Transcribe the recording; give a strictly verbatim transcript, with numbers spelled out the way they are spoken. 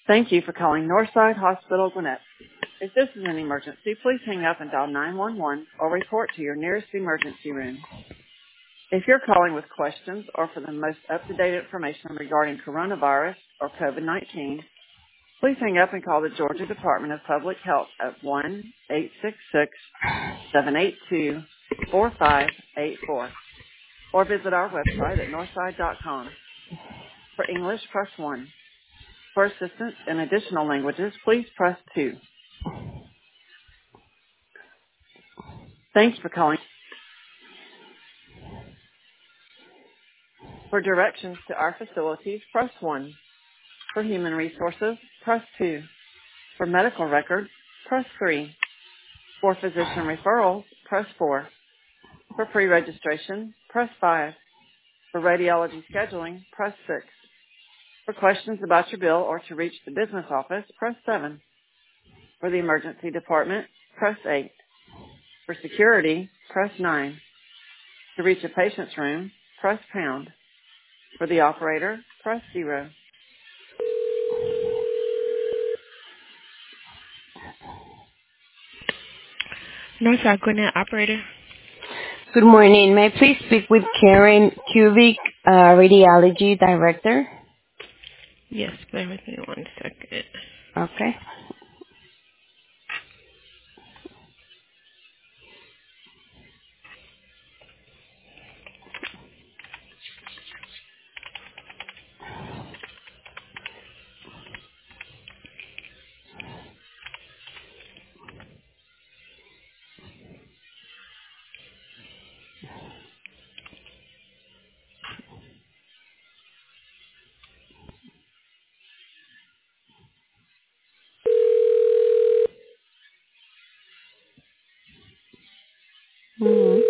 Thank you for calling Northside Hospital, Gwinnett. If this is an emergency, please hang up and dial nine one one or report to your nearest emergency room. If you're calling with questions or for the most up-to-date information regarding coronavirus or COVID nineteen, please hang up and call the Georgia Department of Public Health at one eight six six, seven eight two, four five eight four or visit our website at northside dot com. For English, press one. For assistance in additional languages, please press two. Thanks for calling. For directions to our facilities, press one. For human resources, press two. For medical records, press three. For physician referrals, press four. For pre-registration, press five. For radiology scheduling, press six. For questions about your bill or to reach the business office, press seven. For the emergency department, press eight. For security, press nine. To reach a patient's room, press pound. For the operator, press zero. Northside Gwinnett operator. Good morning. May I please speak with Karen Kubik, uh, Radiology Director? Yes, bear with me one second. Okay. Mm-hmm.